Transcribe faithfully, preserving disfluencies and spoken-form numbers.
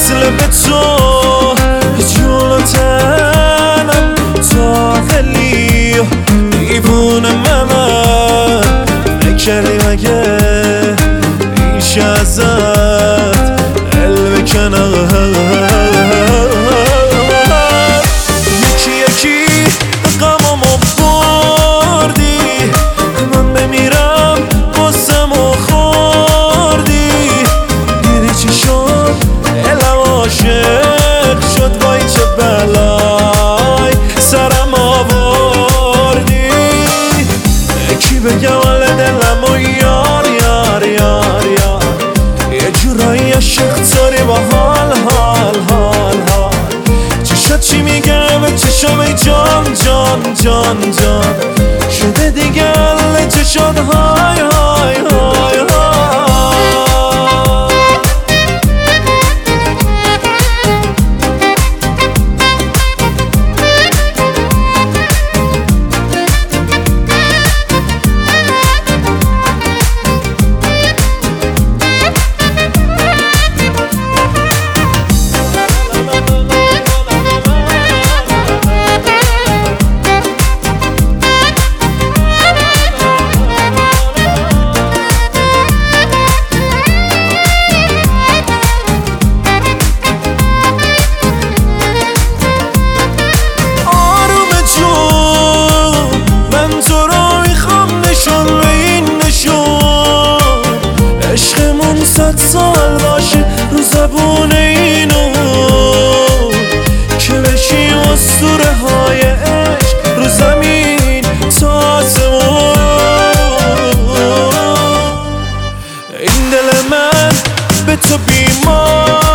وصل به تو جلوتنم تا خیلی دیوونه من نکردی مگه ایش ازت دل بکنم یکی یکی غمامو بردی من بمیرم باسمو خوردی دیدی چی شد دلم عاشق شد وای چه بلای سرم آوردی کی بگم حال دلم و یار یار یار یار یه جورایی عاشق داری با حال حال حال حال چشات چی میگه به چشام ای جان جان جان جان شده دیگه حل چشات های های های های صد سال باشه رو زبون اینو که بشی اسطوره های عشق رو زمین تا آسمون این دل من به تو بیمار